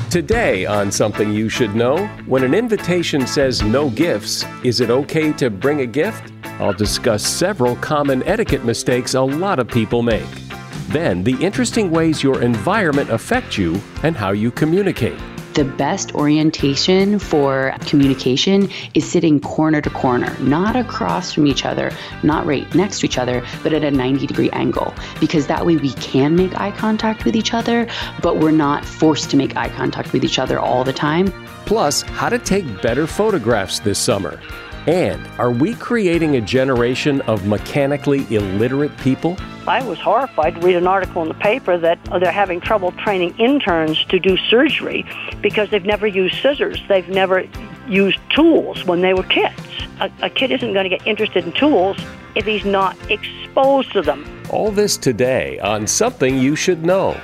Today on Something You Should Know, when an invitation says no gifts, is it okay to bring a gift? I'll discuss several common etiquette mistakes a lot of people make. Then, the interesting ways your environment affects you and how you communicate. The best orientation for communication is sitting corner to corner, not across from each other, not right next to each other, but at a 90-degree angle. Because that way we can make eye contact with each other, but we're not forced to make eye contact with each other all the time. Plus, how to take better photographs this summer. And are we creating a generation of mechanically illiterate people? I was horrified to read an article in the paper that they're having trouble training interns to do surgery because they've never used scissors. They've never used tools when they were kids. A kid isn't going to get interested in tools if he's not exposed to them. All this today on Something You Should Know.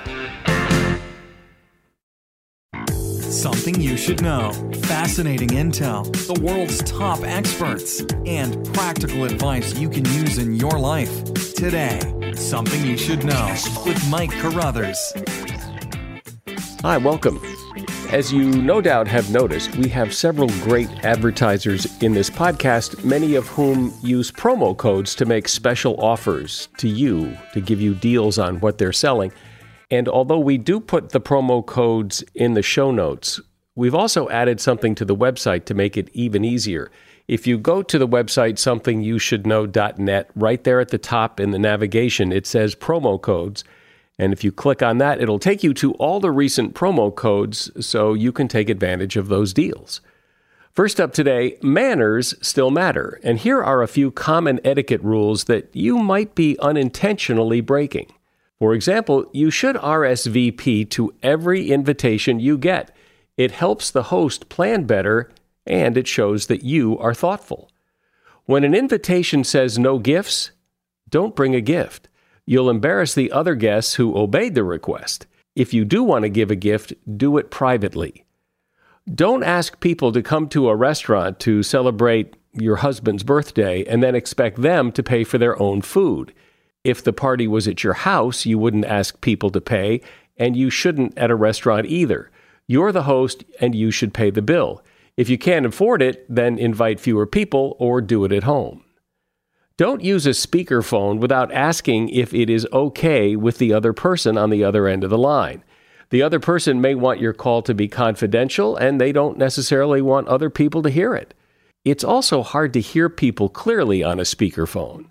Something you should know. Fascinating intel, the world's top experts, and practical advice you can use in your life. Today, Something You Should Know with Mike Carruthers. Hi, welcome. As you no doubt have noticed, we have several great advertisers in this podcast, many of whom use promo codes to make special offers to you, to give you deals on what they're selling. And although we do put the promo codes in the show notes, we've also added something to the website to make it even easier. If you go to the website, somethingyousshouldknow.net, right there at the top in the navigation, it says promo codes. And if you click on that, it'll take you to all the recent promo codes so you can take advantage of those deals. First up today, manners still matter. And here are a few common etiquette rules that you might be unintentionally breaking. For example, you should RSVP to every invitation you get. It helps the host plan better, and it shows that you are thoughtful. When an invitation says no gifts, don't bring a gift. You'll embarrass the other guests who obeyed the request. If you do want to give a gift, do it privately. Don't ask people to come to a restaurant to celebrate your husband's birthday and then expect them to pay for their own food. If the party was at your house, you wouldn't ask people to pay, and you shouldn't at a restaurant either. You're the host, and you should pay the bill. If you can't afford it, then invite fewer people or do it at home. Don't use a speakerphone without asking if it is okay with the other person on the other end of the line. The other person may want your call to be confidential, and they don't necessarily want other people to hear it. It's also hard to hear people clearly on a speakerphone.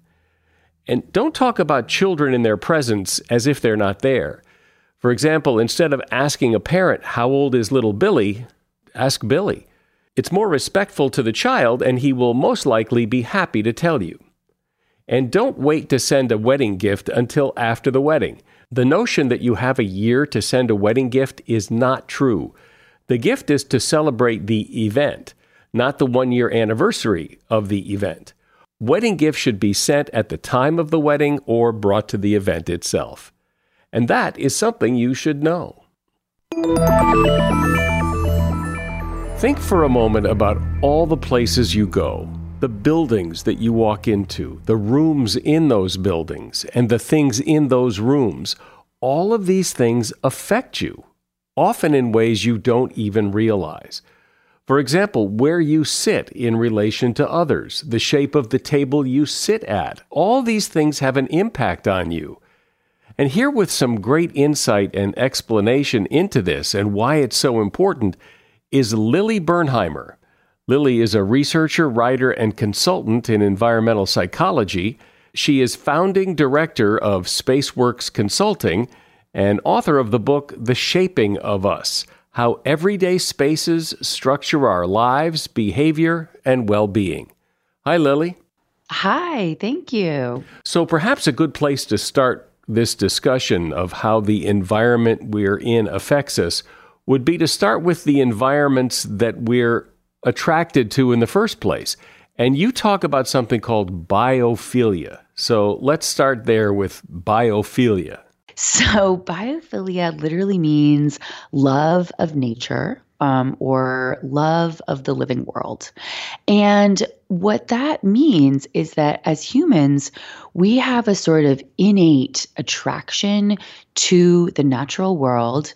And don't talk about children in their presence as if they're not there. For example, instead of asking a parent, "How old is little Billy?" ask Billy. It's more respectful to the child, and he will most likely be happy to tell you. And don't wait to send a wedding gift until after the wedding. The notion that you have a year to send a wedding gift is not true. The gift is to celebrate the event, not the one-year anniversary of the event. Wedding gifts should be sent at the time of the wedding or brought to the event itself. And that is something you should know. Think for a moment about all the places you go, the buildings that you walk into, the rooms in those buildings, and the things in those rooms. All of these things affect you, often in ways you don't even realize. For example, where you sit in relation to others, the shape of the table you sit at, all these things have an impact on you. And here with some great insight and explanation into this and why it's so important is Lily Bernheimer. Lily is a researcher, writer, and consultant in environmental psychology. She is founding director of Spaceworks Consulting and author of the book The Shaping of Us: How Everyday Spaces Structure Our Lives, Behavior, and Well-Being. Hi, Lily. Hi, thank you. So perhaps a good place to start this discussion of how the environment we're in affects us would be to start with the environments that we're attracted to in the first place. And you talk about something called biophilia. So let's start there with biophilia. So biophilia literally means love of nature, or love of the living world. And what that means is that as humans, we have a sort of innate attraction to the natural world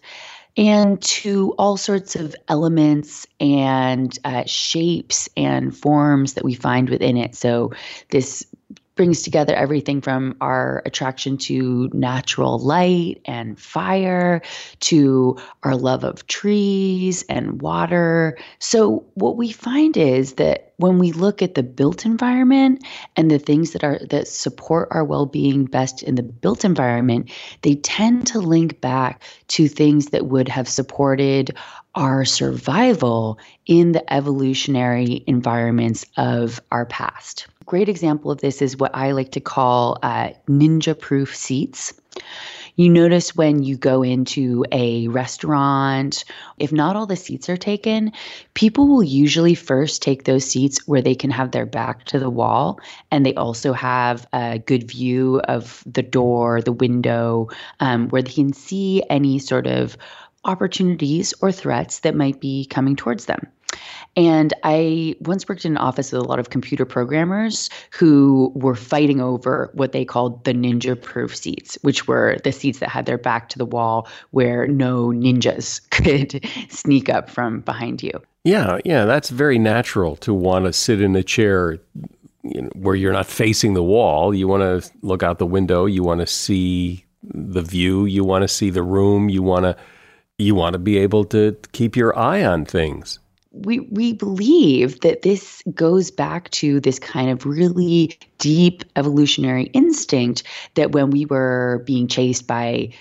and to all sorts of elements and shapes and forms that we find within it. So this brings together everything from our attraction to natural light and fire to our love of trees and water. So what we find is that when we look at the built environment and the things that support our well-being best in the built environment, they tend to link back to things that would have supported our survival in the evolutionary environments of our past. Great example of this is what I like to call ninja-proof seats. You notice when you go into a restaurant, if not all the seats are taken, people will usually first take those seats where they can have their back to the wall, and they also have a good view of the door, the window, where they can see any sort of opportunities or threats that might be coming towards them. And I once worked in an office with a lot of computer programmers who were fighting over what they called the ninja-proof seats, which were the seats that had their back to the wall where no ninjas could sneak up from behind you. Yeah, that's very natural to want to sit in a chair where you're not facing the wall. You want to look out the window. You want to see the view. You want to see the room. You want to be able to keep your eye on things. We believe that this goes back to this kind of really deep evolutionary instinct that when we were being chased by,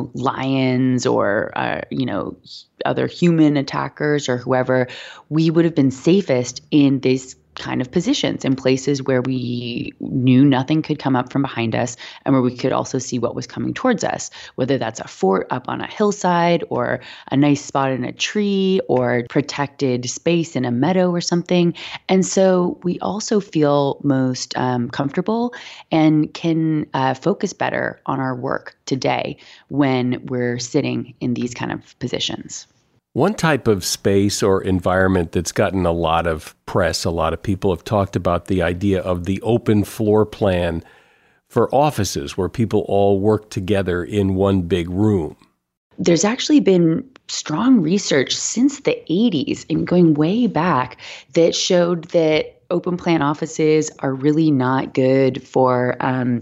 lions or, other human attackers or whoever, we would have been safest in this kind of positions in places where we knew nothing could come up from behind us and where we could also see what was coming towards us, whether that's a fort up on a hillside or a nice spot in a tree or protected space in a meadow or something. And so we also feel most comfortable and can focus better on our work today when we're sitting in these kind of positions. One type of space or environment that's gotten a lot of press, a lot of people have talked about the idea of the open floor plan for offices where people all work together in one big room. There's actually been strong research since the 80s and going way back that showed that open plan offices are really not good for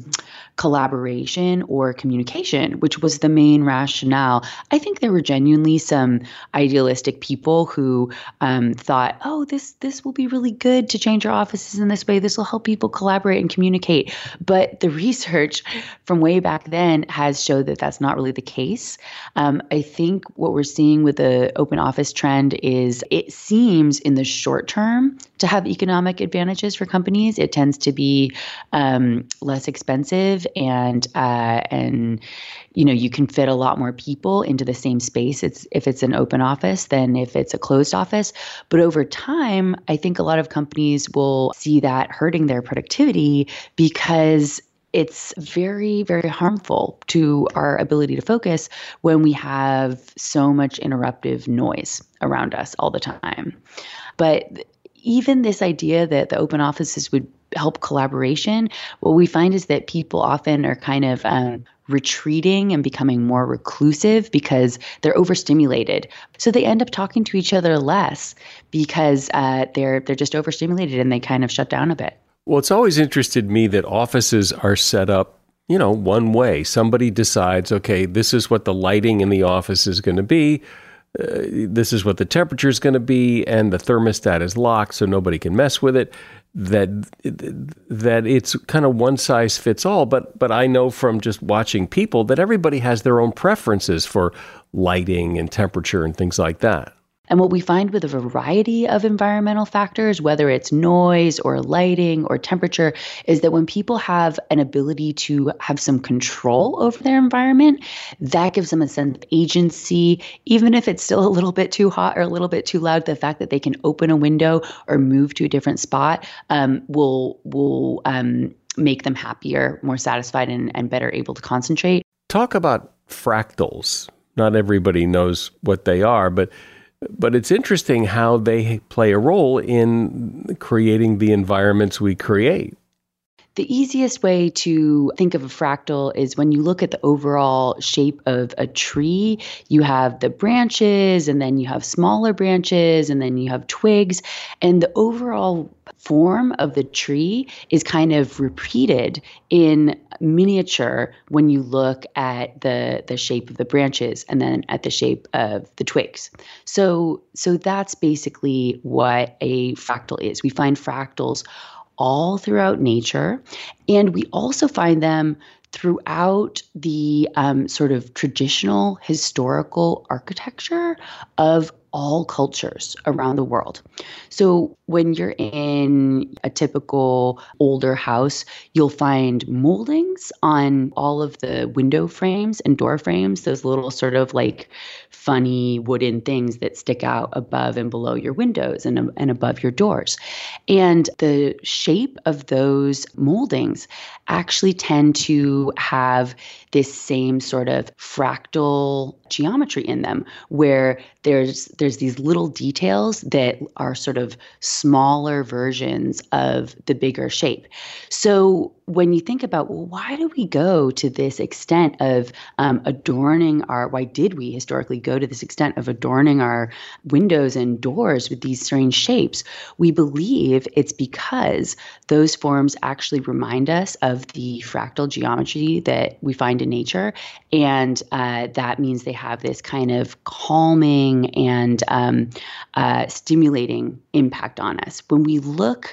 collaboration or communication, which was the main rationale. I think there were genuinely some idealistic people who thought, oh, this will be really good to change our offices in this way. This will help people collaborate and communicate. But the research from way back then has showed that that's not really the case. I think what we're seeing with the open office trend is it seems in the short term to have economic advantages for companies. It tends to be less expensive and you can fit a lot more people into the same space if it's an open office than if it's a closed office. But over time, I think a lot of companies will see that hurting their productivity because it's very, very harmful to our ability to focus when we have so much interruptive noise around us all the time. But even this idea that the open offices would help collaboration, what we find is that people often are kind of retreating and becoming more reclusive because they're overstimulated. So they end up talking to each other less because they're just overstimulated and they kind of shut down a bit. Well, it's always interested me that offices are set up, one way. Somebody decides, okay, this is what the lighting in the office is going to be. This is what the temperature is going to be, and the thermostat is locked so nobody can mess with it. That it's kind of one size fits all. But I know from just watching people that everybody has their own preferences for lighting and temperature and things like that. And what we find with a variety of environmental factors, whether it's noise or lighting or temperature, is that when people have an ability to have some control over their environment, that gives them a sense of agency, even if it's still a little bit too hot or a little bit too loud. The fact that they can open a window or move to a different spot will make them happier, more satisfied, and better able to concentrate. Talk about fractals. Not everybody knows what they are, but it's interesting how they play a role in creating the environments we create. The easiest way to think of a fractal is when you look at the overall shape of a tree, you have the branches, and then you have smaller branches, and then you have twigs, and the overall form of the tree is kind of repeated in miniature when you look at the shape of the branches and then at the shape of the twigs. So that's basically what a fractal is. We find fractals all throughout nature, and we also find them throughout the sort of traditional historical architecture of all cultures around the world. So when you're in a typical older house, you'll find moldings on all of the window frames and door frames, those little sort of like funny wooden things that stick out above and below your windows and above your doors. And the shape of those moldings actually tend to have this same sort of fractal geometry in them, where there's these little details that are sort of smaller versions of the bigger shape. So when you think about, well, why do we go to this extent of why did we historically go to this extent of adorning our windows and doors with these strange shapes? We believe it's because those forms actually remind us of the fractal geometry that we find in nature. And that means they have this kind of calming and stimulating impact on us. When we look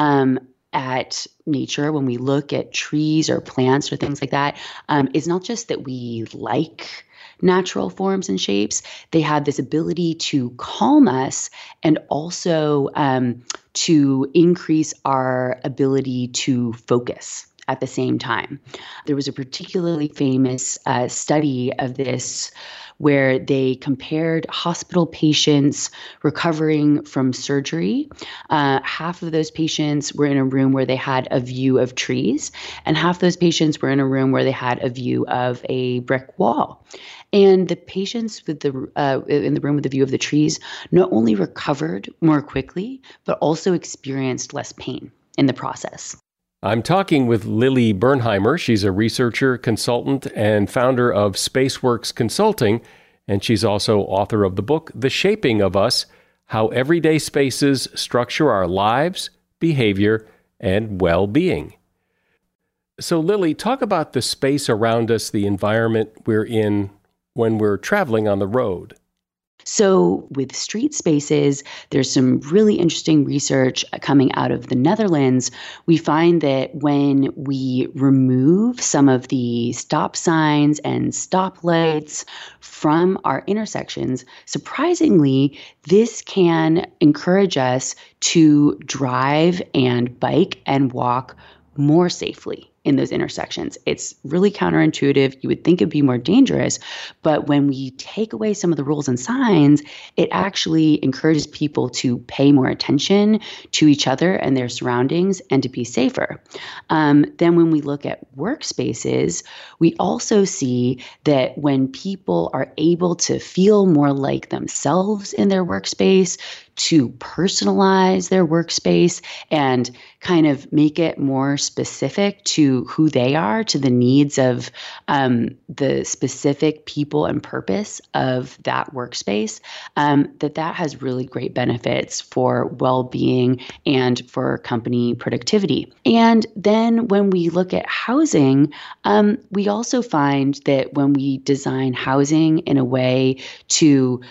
at nature, when we look at trees or plants or things like that, it's not just that we like natural forms and shapes. They have this ability to calm us and also to increase our ability to focus at the same time. There was a particularly famous study of this where they compared hospital patients recovering from surgery. Half of those patients were in a room where they had a view of trees, and half those patients were in a room where they had a view of a brick wall. And the patients with in the room with the view of the trees not only recovered more quickly, but also experienced less pain in the process. I'm talking with Lily Bernheimer. She's a researcher, consultant, and founder of Spaceworks Consulting, and she's also author of the book, The Shaping of Us, How Everyday Spaces Structure Our Lives, Behavior, and Well-Being. So Lily, talk about the space around us, the environment we're in when we're traveling on the road. So with street spaces, there's some really interesting research coming out of the Netherlands. We find that when we remove some of the stop signs and stoplights from our intersections, surprisingly, this can encourage us to drive and bike and walk more safely in those intersections. It's really counterintuitive. You would think it'd be more dangerous, but when we take away some of the rules and signs, it actually encourages people to pay more attention to each other and their surroundings and to be safer. Then when we look at workspaces, we also see that when people are able to feel more like themselves in their workspace, to personalize their workspace and kind of make it more specific to who they are, to the needs of the specific people and purpose of that workspace, that has really great benefits for well-being and for company productivity. And then when we look at housing, we also find that when we design housing in a way to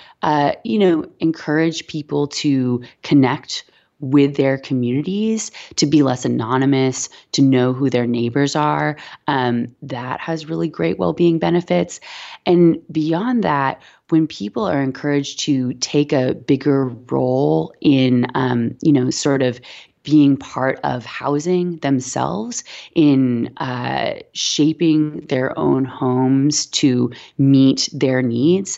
encourage people to connect with their communities, to be less anonymous, to know who their neighbors are, that has really great well-being benefits. And beyond that, when people are encouraged to take a bigger role in, sort of being part of housing themselves, in shaping their own homes to meet their needs,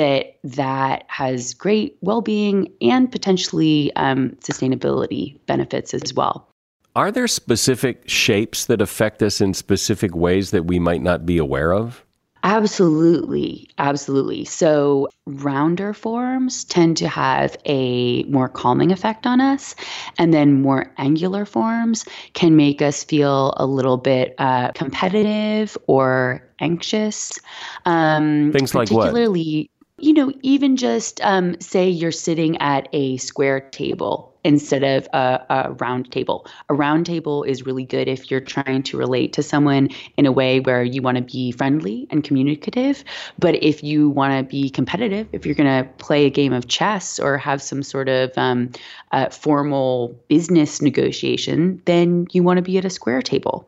that has great well-being and potentially sustainability benefits as well. Are there specific shapes that affect us in specific ways that we might not be aware of? Absolutely. Absolutely. So rounder forms tend to have a more calming effect on us. And then more angular forms can make us feel a little bit competitive or anxious. Things like what? Particularly, even just say you're sitting at a square table instead of a round table. A round table is really good if you're trying to relate to someone in a way where you want to be friendly and communicative. But if you want to be competitive, if you're going to play a game of chess or have some sort of formal business negotiation, then you want to be at a square table.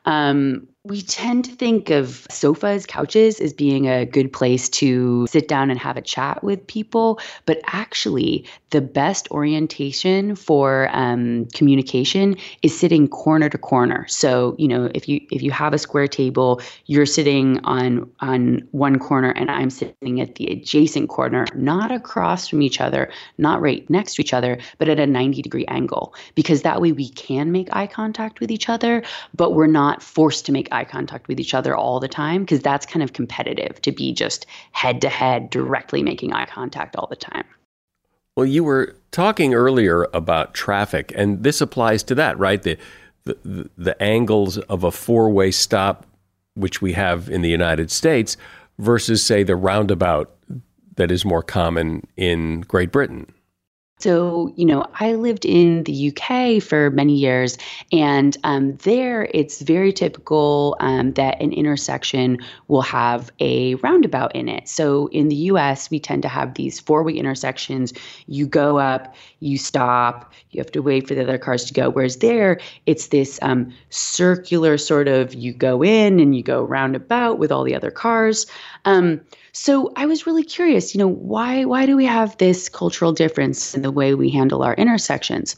We tend to think of sofas, couches as being a good place to sit down and have a chat with people, but actually the best orientation for communication is sitting corner to corner. So, if you have a square table, you're sitting on one corner and I'm sitting at the adjacent corner, not across from each other, not right next to each other, but at a 90-degree angle, because that way we can make eye contact with each other, but we're not forced to make eye contact with each other all the time, because that's kind of competitive to be just head to head directly making eye contact all the time. Well, you were talking earlier about traffic, and this applies to that, right? The angles of a four-way stop, which we have in the United States, versus, say, the roundabout that is more common in Great Britain. So, I lived in the UK for many years, and there it's very typical that an intersection will have a roundabout in it. So in the US, we tend to have these four-way intersections. You go up, you stop, you have to wait for the other cars to go. Whereas there, it's this circular sort of, you go in and you go roundabout with all the other cars. So I was really curious, why do we have this cultural difference in the way we handle our intersections?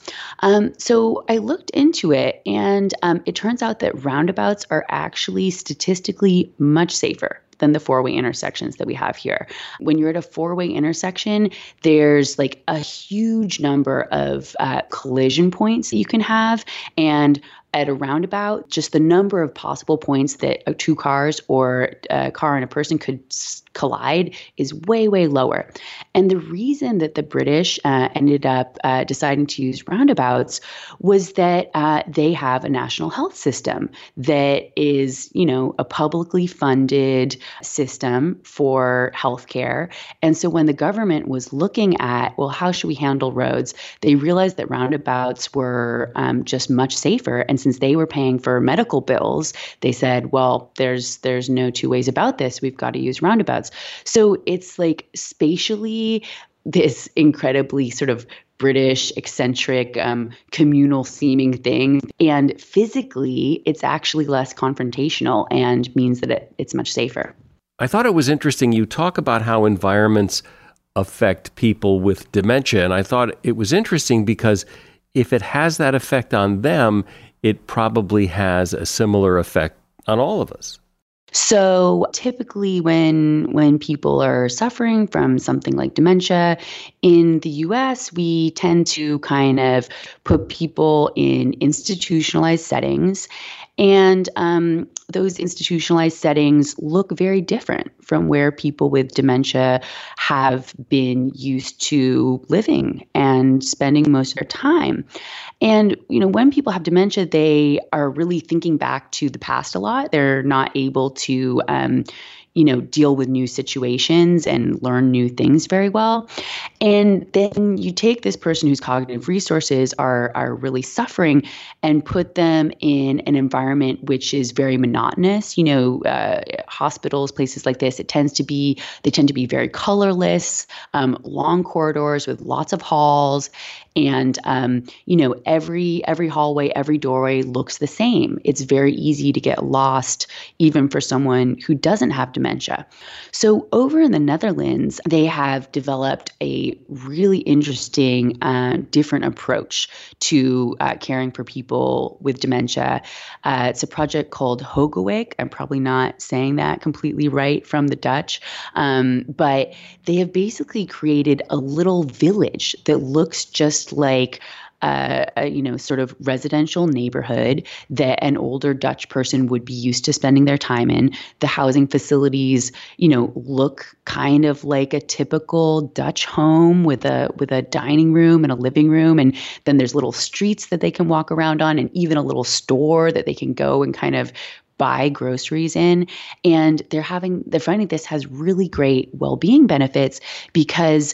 So I looked into it, and it turns out that roundabouts are actually statistically much safer than the four-way intersections that we have here. When you're at a four-way intersection, there's like a huge number of collision points that you can have. And at a roundabout, just the number of possible points that two cars or a car and a person could collide is way, way lower. And the reason that the British ended up deciding to use roundabouts was that they have a national health system that is, a publicly funded system for healthcare. And so when the government was looking at, well, how should we handle roads, they realized that roundabouts were just much safer. And since they were paying for medical bills, they said, well, there's no two ways about this. We've got to use roundabouts. So it's like spatially this incredibly sort of British, eccentric, communal seeming thing. And physically, it's actually less confrontational and means that it's much safer. I thought it was interesting. You talk about how environments affect people with dementia. And I thought it was interesting because if it has that effect on them, it probably has a similar effect on all of us. So typically when people are suffering from something like dementia in the US, we tend to kind of put people in institutionalized settings. And those institutionalized settings look very different from where people with dementia have been used to living and spending most of their time. And, when people have dementia, they are really thinking back to the past a lot. They're not able to, deal with new situations and learn new things very well. And then you take this person whose cognitive resources are really suffering and put them in an environment which is very monotonous. Hospitals, places like this, they tend to be very colorless, long corridors with lots of halls. And, every hallway, every doorway looks the same. It's very easy to get lost, even for someone who doesn't have dementia. So over in the Netherlands, they have developed a really interesting, different approach to caring for people with dementia. It's a project called Hogeweg. I'm probably not saying that completely right from the Dutch, but they have basically created a little village that looks just like sort of residential neighborhood that an older Dutch person would be used to spending their time in. The housing facilities, look kind of like a typical Dutch home with a dining room and a living room. And then there's little streets that they can walk around on, and even a little store that they can go and kind of buy groceries in. And they're finding this has really great well-being benefits because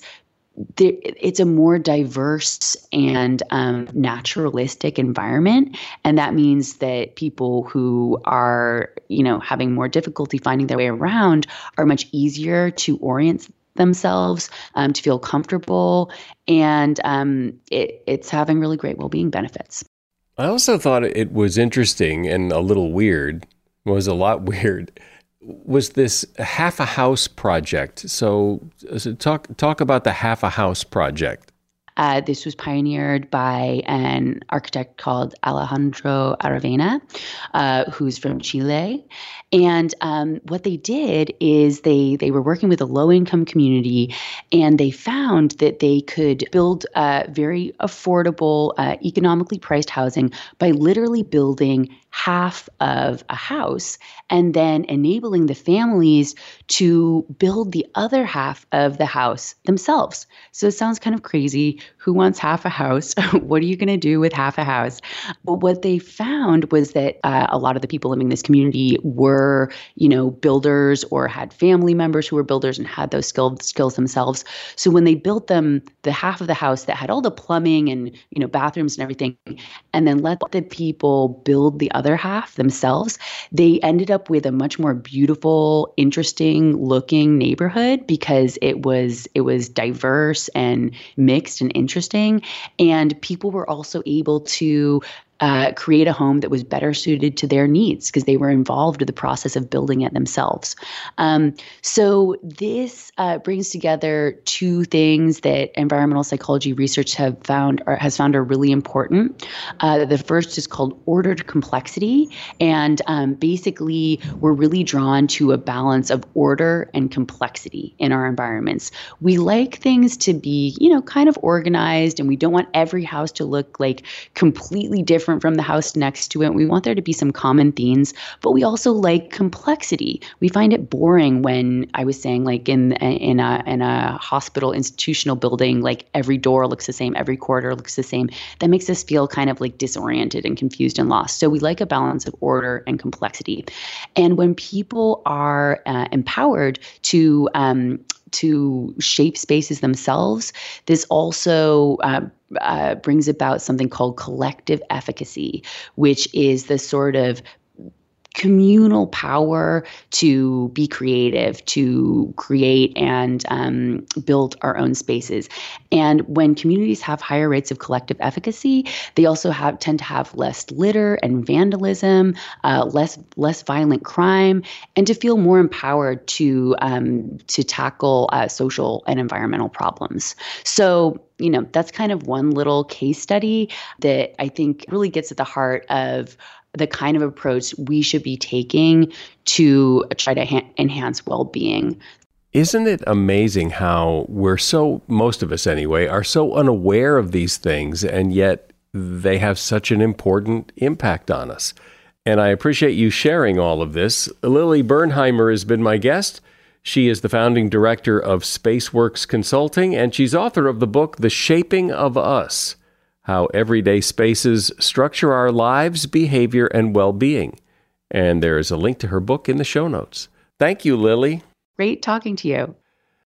it's a more diverse and naturalistic environment. And that means that people who are, having more difficulty finding their way around are much easier to orient themselves, to feel comfortable. And it's having really great well-being benefits. I also thought it was interesting and a little weird, was a lot weird, was this Half a House project. So talk about the Half a House project. This was pioneered by an architect called Alejandro Aravena, who's from Chile. And what they did is they were working with a low-income community, and they found that they could build very affordable, economically priced housing by literally building half of a house and then enabling the families to build the other half of the house themselves. So it sounds kind of crazy. Who wants half a house? What are you going to do with half a house? But what they found was that a lot of the people living in this community were, builders or had family members who were builders and had those skills themselves. So when they built them, the half of the house that had all the plumbing and, bathrooms and everything, and then let the people build the other half themselves, they ended up with a much more beautiful, interesting looking neighborhood because it was diverse and mixed and interesting. And people were also able to create a home that was better suited to their needs because they were involved in the process of building it themselves. So this brings together two things that environmental psychology research has found are really important. The first is called ordered complexity. And basically, we're really drawn to a balance of order and complexity in our environments. We like things to be, kind of organized, and we don't want every house to look like completely different from the house next to it. We want there to be some common themes, but we also like complexity. We find it boring when I was saying, like in a hospital institutional building, like every door looks the same, every corridor looks the same. That makes us feel kind of like disoriented and confused and lost. So we like a balance of order and complexity. And when people are empowered to shape spaces themselves, this also brings about something called collective efficacy, which is the sort of communal power to be creative, to create and build our own spaces. And when communities have higher rates of collective efficacy, they also tend to have less litter and vandalism, less violent crime, and to feel more empowered to tackle social and environmental problems. So, that's kind of one little case study that I think really gets at the heart of the kind of approach we should be taking to try to enhance well-being. Isn't it amazing how most of us anyway, are so unaware of these things, and yet they have such an important impact on us? And I appreciate you sharing all of this. Lily Bernheimer has been my guest. She is the founding director of Spaceworks Consulting, and she's author of the book, The Shaping of Us: How Everyday Spaces Structure Our Lives, Behavior, and Well-Being. And there is a link to her book in the show notes. Thank you, Lily. Great talking to you.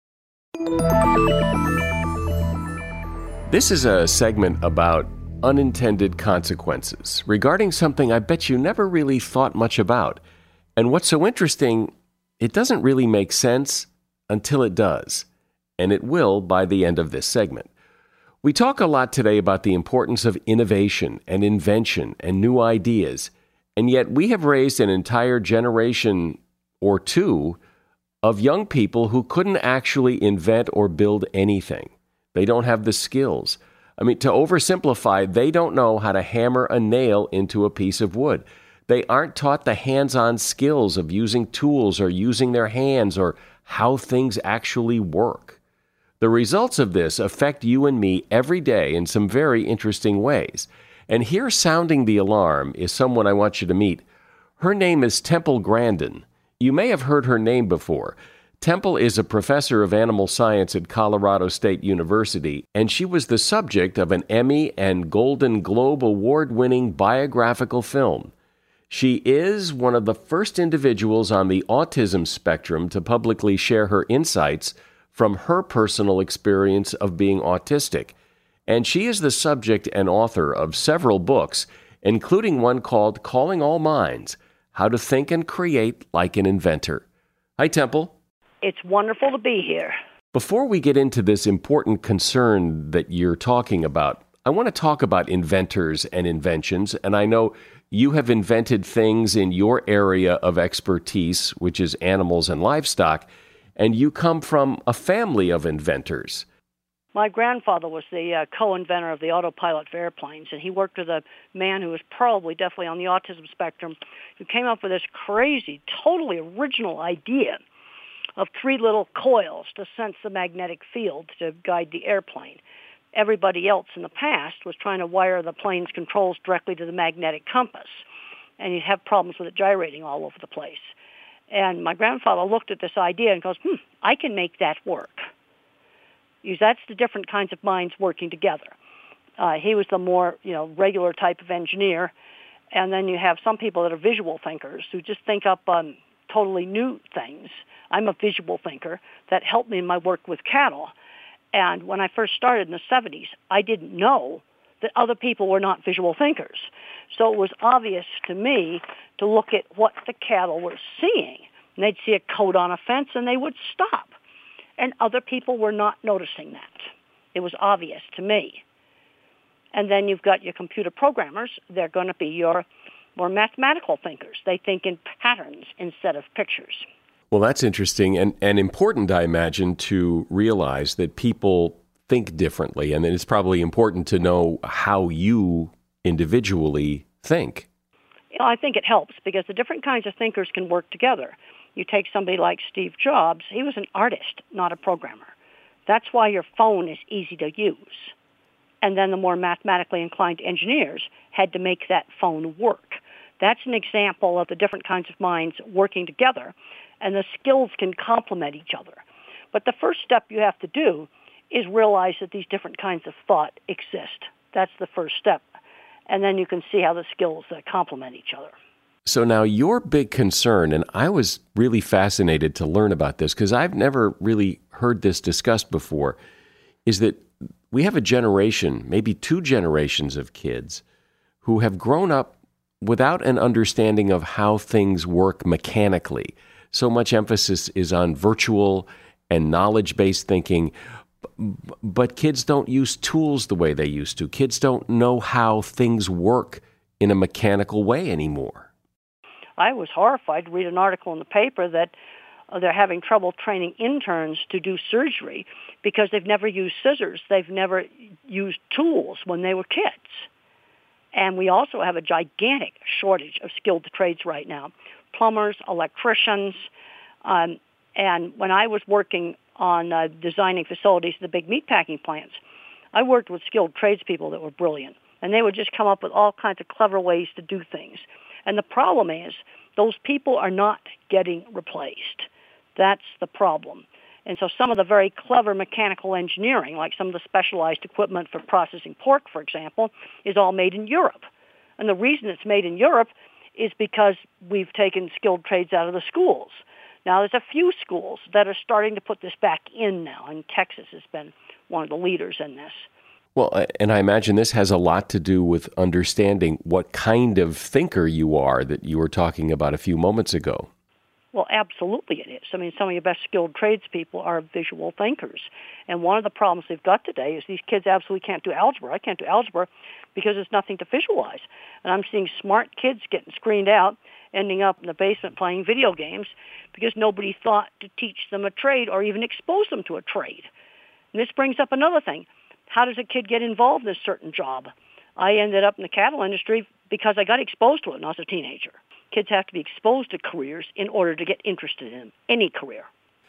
This is a segment about unintended consequences regarding something I bet you never really thought much about. And what's so interesting, it doesn't really make sense until it does. And it will by the end of this segment. We talk a lot today about the importance of innovation and invention and new ideas, and yet we have raised an entire generation or two of young people who couldn't actually invent or build anything. They don't have the skills. I mean, to oversimplify, they don't know how to hammer a nail into a piece of wood. They aren't taught the hands-on skills of using tools or using their hands or how things actually work. The results of this affect you and me every day in some very interesting ways. And here sounding the alarm is someone I want you to meet. Her name is Temple Grandin. You may have heard her name before. Temple is a professor of animal science at Colorado State University, and she was the subject of an Emmy and Golden Globe award-winning biographical film. She is one of the first individuals on the autism spectrum to publicly share her insights from her personal experience of being autistic. And she is the subject and author of several books, including one called Calling All Minds, How to Think and Create Like an Inventor. Hi, Temple. It's wonderful to be here. Before we get into this important concern that you're talking about, I want to talk about inventors and inventions, and I know you have invented things in your area of expertise, which is animals and livestock, and you come from a family of inventors. My grandfather was the co-inventor of the autopilot for airplanes, and he worked with a man who was definitely on the autism spectrum, who came up with this crazy, totally original idea of 3 little coils to sense the magnetic field to guide the airplane. Everybody else in the past was trying to wire the plane's controls directly to the magnetic compass, and you'd have problems with it gyrating all over the place. And my grandfather looked at this idea and goes, I can make that work. That's the different kinds of minds working together. He was the more, regular type of engineer. And then you have some people that are visual thinkers who just think up totally new things. I'm a visual thinker. That helped me in my work with cattle. And when I first started in the 70s, I didn't know that other people were not visual thinkers. So it was obvious to me to look at what the cattle were seeing. And they'd see a coat on a fence and they would stop. And other people were not noticing that. It was obvious to me. And then you've got your computer programmers. They're going to be your more mathematical thinkers. They think in patterns instead of pictures. Well, that's interesting and important, I imagine, to realize that people think differently. And then it's probably important to know how you individually think. I think it helps because the different kinds of thinkers can work together. You take somebody like Steve Jobs. He was an artist, not a programmer. That's why your phone is easy to use. And then the more mathematically inclined engineers had to make that phone work. That's an example of the different kinds of minds working together, and the skills can complement each other. But the first step you have to do is realize that these different kinds of thought exist. That's the first step. And then you can see how the skills complement each other. So now your big concern, and I was really fascinated to learn about this because I've never really heard this discussed before, is that we have a generation, maybe 2 generations of kids who have grown up without an understanding of how things work mechanically. So much emphasis is on virtual and knowledge-based thinking, but kids don't use tools the way they used to. Kids don't know how things work in a mechanical way anymore. I was horrified to read an article in the paper that they're having trouble training interns to do surgery because they've never used scissors. They've never used tools when they were kids. And we also have a gigantic shortage of skilled trades right now. Plumbers, electricians, and when I was working on designing facilities at the big meatpacking plants, I worked with skilled tradespeople that were brilliant. And they would just come up with all kinds of clever ways to do things. And the problem is, those people are not getting replaced. That's the problem. And so some of the very clever mechanical engineering, like some of the specialized equipment for processing pork, for example, is all made in Europe. And the reason it's made in Europe is because we've taken skilled trades out of the schools. Now, there's a few schools that are starting to put this back in now, and Texas has been one of the leaders in this. Well, and I imagine this has a lot to do with understanding what kind of thinker you are that you were talking about a few moments ago. Well, absolutely it is. I mean, some of your best skilled tradespeople are visual thinkers. And one of the problems they've got today is these kids absolutely can't do algebra. I can't do algebra because there's nothing to visualize. And I'm seeing smart kids getting screened out, ending up in the basement playing video games because nobody thought to teach them a trade or even expose them to a trade. And this brings up another thing. How does a kid get involved in a certain job? I ended up in the cattle industry because I got exposed to it when I was a teenager. Kids have to be exposed to careers in order to get interested in any career.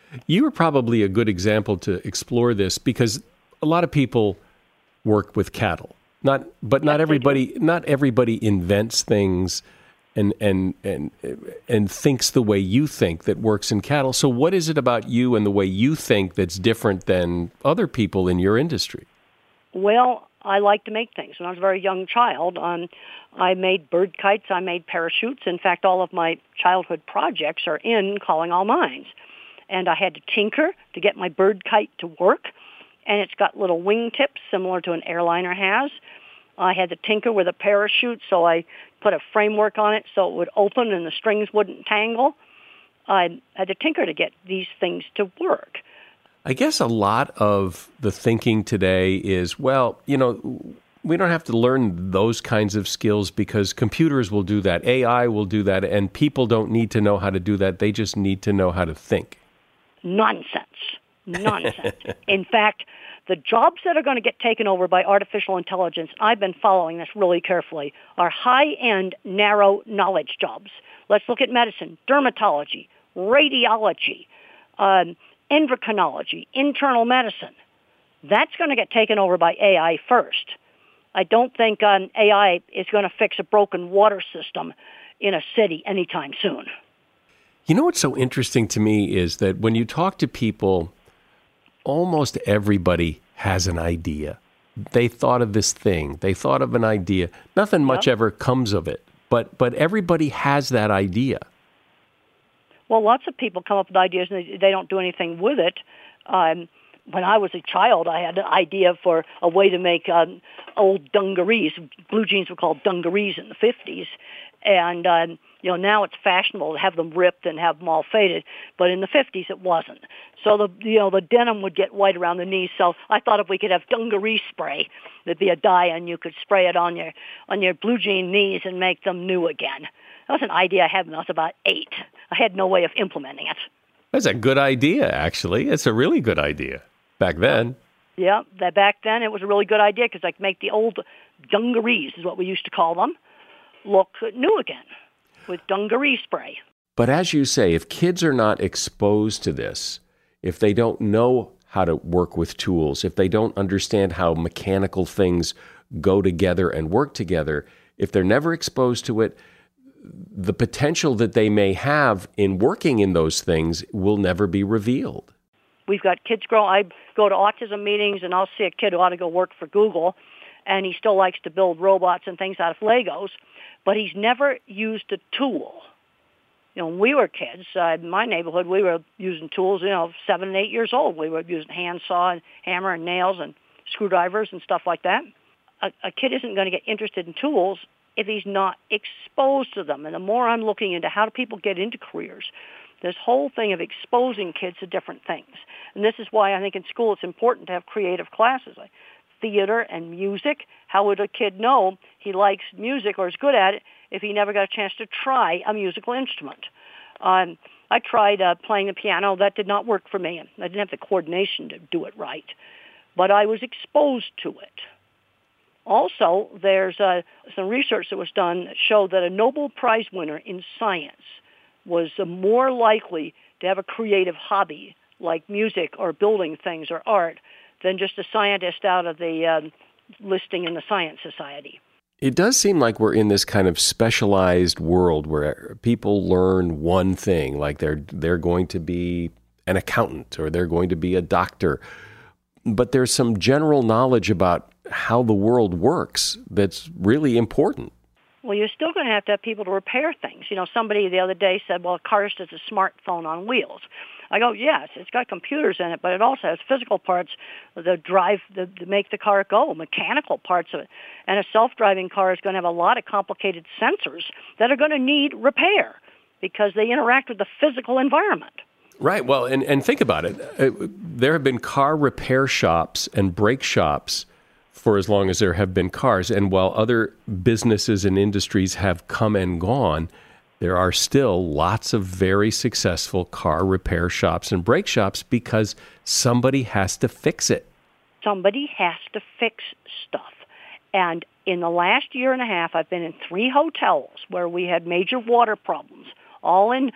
You are probably a good example to explore this because a lot of people work with cattle. Not everybody invents things and thinks the way you think that works in cattle. So what is it about you and the way you think that's different than other people in your industry? Well, I like to make things. When I was a very young child, I made bird kites, I made parachutes. In fact, all of my childhood projects are in Calling All Minds. And I had to tinker to get my bird kite to work. And it's got little wing tips similar to an airliner has. I had to tinker with a parachute, so I put a framework on it so it would open and the strings wouldn't tangle. I had to tinker to get these things to work. I guess a lot of the thinking today is, well, we don't have to learn those kinds of skills because computers will do that, AI will do that, and people don't need to know how to do that. They just need to know how to think. Nonsense. In fact, the jobs that are going to get taken over by artificial intelligence, I've been following this really carefully, are high-end, narrow knowledge jobs. Let's look at medicine, dermatology, radiology, endocrinology, internal medicine. That's going to get taken over by AI first. I don't think AI is going to fix a broken water system in a city anytime soon. You know what's so interesting to me is that when you talk to people, almost everybody has an idea. They thought of this thing. They thought of an idea. Nothing much ever comes of it, but everybody has that idea. Well, lots of people come up with ideas and they don't do anything with it. When I was a child, I had an idea for a way to make old dungarees. Blue jeans were called dungarees in the 50s. And, now it's fashionable to have them ripped and have them all faded. But in the 50s, it wasn't. So the denim would get white around the knees. So I thought if we could have dungaree spray, there'd be a dye and you could spray it on your blue jean knees and make them new again. That was an idea I had when I was about 8. I had no way of implementing it. That's a good idea, actually. It's a really good idea back then. Yeah, back then it was a really good idea because I could make the old dungarees, is what we used to call them, look new again with dungaree spray. But as you say, if kids are not exposed to this, if they don't know how to work with tools, if they don't understand how mechanical things go together and work together, if they're never exposed to it, the potential that they may have in working in those things will never be revealed. We've got kids I go to autism meetings and I'll see a kid who ought to go work for Google, and he still likes to build robots and things out of Legos, but he's never used a tool. When we were kids, in my neighborhood, we were using tools, 7 and 8 years old. We were using handsaw and hammer and nails and screwdrivers and stuff like that. A kid isn't going to get interested in tools if he's not exposed to them. And the more I'm looking into how do people get into careers, this whole thing of exposing kids to different things. And this is why I think in school it's important to have creative classes like theater and music. How would a kid know he likes music or is good at it if he never got a chance to try a musical instrument? I tried playing the piano. That did not work for me. I didn't have the coordination to do it right. But I was exposed to it. Also, there's some research that was done that showed that a Nobel Prize winner in science was more likely to have a creative hobby like music or building things or art than just a scientist out of the listing in the Science Society. It does seem like we're in this kind of specialized world where people learn one thing, like they're going to be an accountant or they're going to be a doctor. But there's some general knowledge about how the world works that's really important. Well, you're still going to have people to repair things. Somebody the other day said, well, a car is just a smartphone on wheels. I go, yes, it's got computers in it, but it also has physical parts that drive, that make the car go, mechanical parts of it. And a self-driving car is going to have a lot of complicated sensors that are going to need repair because they interact with the physical environment. Right. Well, and think about it. There have been car repair shops and brake shops for as long as there have been cars. And while other businesses and industries have come and gone, there are still lots of very successful car repair shops and brake shops because somebody has to fix it. Somebody has to fix stuff. And in the last year and a half, I've been in 3 hotels where we had major water problems, all in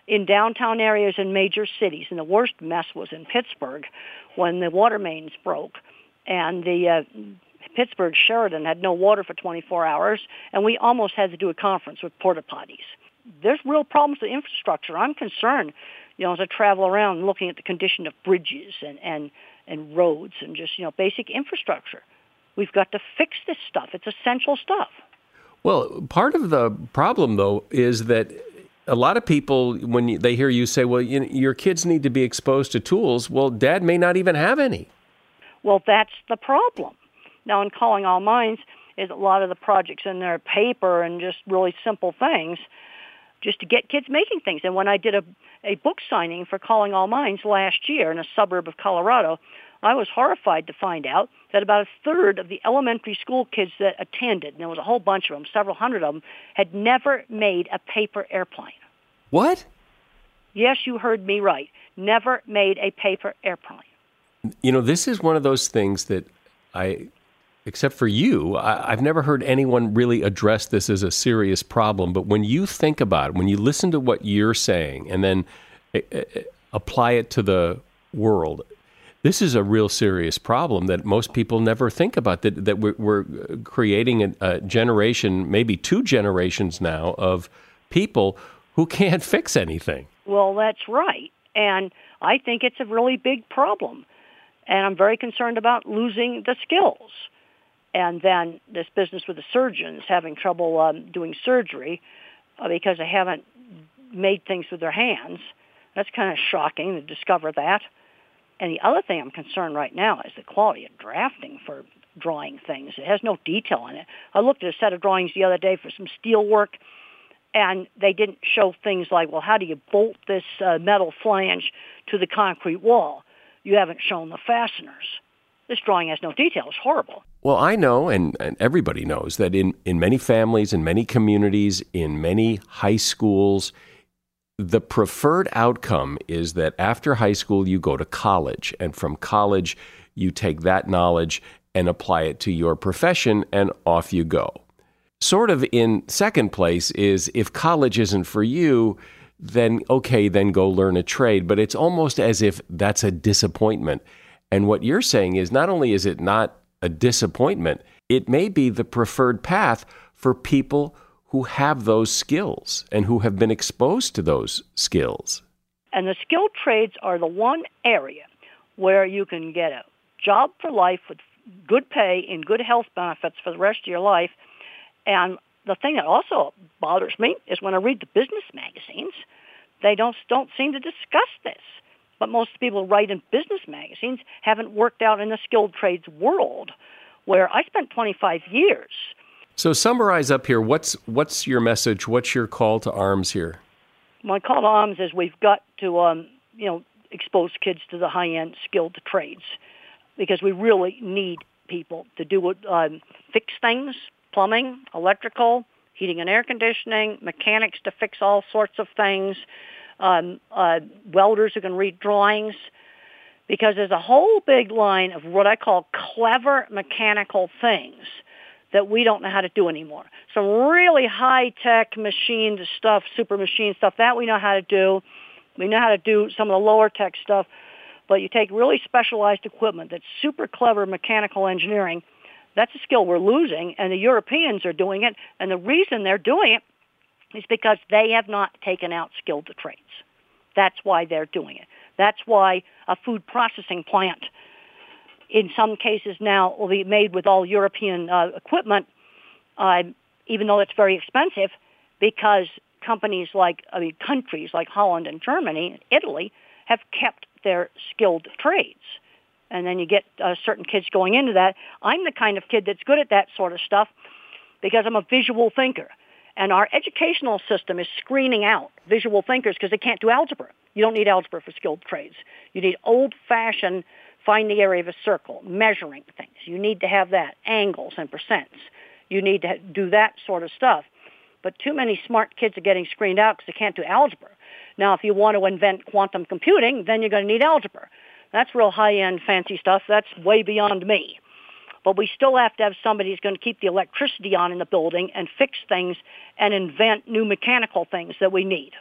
in downtown areas in major cities. And the worst mess was in Pittsburgh when the water mains broke. And the Pittsburgh Sheridan had no water for 24 hours, and we almost had to do a conference with porta potties. There's real problems with infrastructure. I'm concerned, as I travel around looking at the condition of bridges and roads and just, basic infrastructure. We've got to fix this stuff. It's essential stuff. Well, part of the problem, though, is that a lot of people, when they hear you say, well, your kids need to be exposed to tools, well, Dad may not even have any. Well, that's the problem. Now, in Calling All Minds, is a lot of the projects in there paper and just really simple things just to get kids making things. And when I did a book signing for Calling All Minds last year in a suburb of Colorado, I was horrified to find out that about a third of the elementary school kids that attended, and there was a whole bunch of them, several hundred of them, had never made a paper airplane. What? Yes, you heard me right. Never made a paper airplane. This is one of those things that except for you, I've never heard anyone really address this as a serious problem. But when you think about it, when you listen to what you're saying and then apply it to the world, this is a real serious problem that most people never think about, that we're creating a generation, maybe 2 generations now, of people who can't fix anything. Well, that's right. And I think it's a really big problem. And I'm very concerned about losing the skills. And then this business with the surgeons having trouble doing surgery because they haven't made things with their hands. That's kind of shocking to discover that. And the other thing I'm concerned right now is the quality of drafting for drawing things. It has no detail in it. I looked at a set of drawings the other day for some steel work, and they didn't show things like, well, how do you bolt this metal flange to the concrete wall? You haven't shown the fasteners. This drawing has no detail. It's horrible. Well, I know, and everybody knows, that in many families, in many communities, in many high schools, the preferred outcome is that after high school, you go to college. And from college, you take that knowledge and apply it to your profession, and off you go. Sort of in second place is, if college isn't for you, then okay, then go learn a trade. But it's almost as if that's a disappointment. And what you're saying is, not only is it not a disappointment, it may be the preferred path for people who have those skills and who have been exposed to those skills. And the skilled trades are the one area where you can get a job for life with good pay and good health benefits for the rest of your life. And the thing that also bothers me is when I read the business magazines, they don't seem to discuss this. But most people who write in business magazines haven't worked out in the skilled trades world, where I spent 25 years. So summarize up here. What's your message? What's your call to arms here? My call to arms is we've got to expose kids to the high-end skilled trades, because we really need people to do fix things, plumbing, electrical, heating and air conditioning, mechanics to fix all sorts of things, welders who can read drawings, because there's a whole big line of what I call clever mechanical things that we don't know how to do anymore. Some really high-tech machine stuff, super machine stuff, that we know how to do. We know how to do some of the lower-tech stuff, but you take really specialized equipment that's super clever mechanical engineering, that's a skill we're losing, and the Europeans are doing it, and the reason they're doing it is because they have not taken out skilled trades. That's why they're doing it. That's why a food processing plant, in some cases now, will be made with all European equipment, even though it's very expensive, because countries like Holland and Germany and Italy have kept their skilled trades. And then you get certain kids going into that. I'm the kind of kid that's good at that sort of stuff because I'm a visual thinker. And our educational system is screening out visual thinkers because they can't do algebra. You don't need algebra for skilled trades. You need old-fashioned find the area of a circle, measuring things. You need to have that, angles and percents. You need to do that sort of stuff. But too many smart kids are getting screened out because they can't do algebra. Now, if you want to invent quantum computing, then you're going to need algebra. That's real high-end fancy stuff. That's way beyond me. But we still have to have somebody who's going to keep the electricity on in the building and fix things and invent new mechanical things that we need.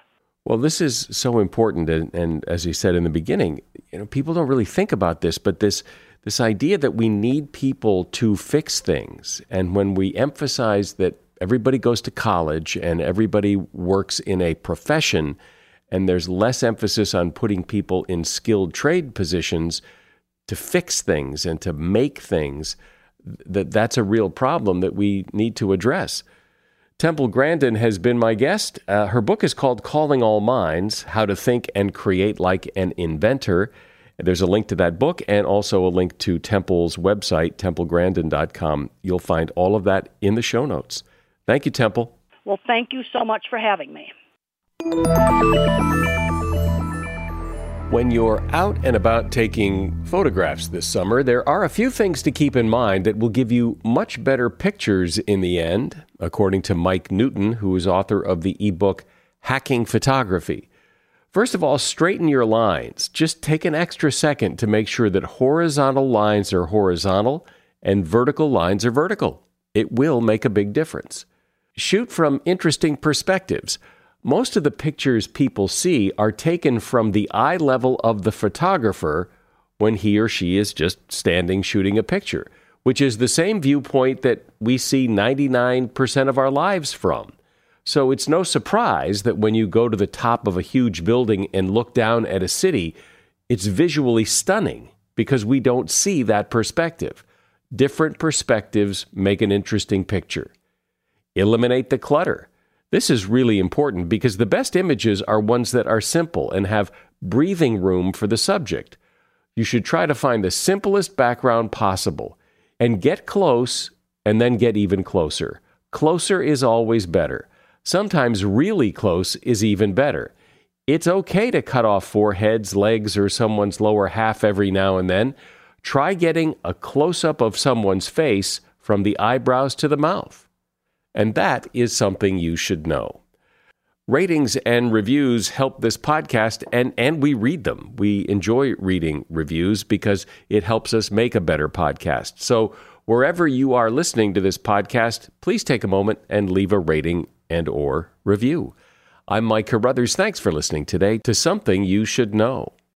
Well, this is so important, and as you said in the beginning, people don't really think about this, but this idea that we need people to fix things, and when we emphasize that everybody goes to college and everybody works in a profession, and there's less emphasis on putting people in skilled trade positions to fix things and to make things, that's a real problem that we need to address. Temple Grandin has been my guest. Her book is called Calling All Minds, How to Think and Create Like an Inventor. There's a link to that book and also a link to Temple's website, templegrandin.com. You'll find all of that in the show notes. Thank you, Temple. Well, thank you so much for having me. When you're out and about taking photographs this summer, there are a few things to keep in mind that will give you much better pictures in the end, according to Mike Newton, who is author of the ebook Hacking Photography. First of all, straighten your lines. Just take an extra second to make sure that horizontal lines are horizontal and vertical lines are vertical. It will make a big difference. Shoot from interesting perspectives. Most of the pictures people see are taken from the eye level of the photographer when he or she is just standing shooting a picture, which is the same viewpoint that we see 99% of our lives from. So it's no surprise that when you go to the top of a huge building and look down at a city, it's visually stunning because we don't see that perspective. Different perspectives make an interesting picture. Eliminate the clutter. This is really important because the best images are ones that are simple and have breathing room for the subject. You should try to find the simplest background possible and get close and then get even closer. Closer is always better. Sometimes really close is even better. It's okay to cut off foreheads, legs, or someone's lower half every now and then. Try getting a close-up of someone's face from the eyebrows to the mouth. And that is something you should know. Ratings and reviews help this podcast, and we read them. We enjoy reading reviews because it helps us make a better podcast. So wherever you are listening to this podcast, please take a moment and leave a rating and/or review. I'm Mike Carruthers. Thanks for listening today to Something You Should Know.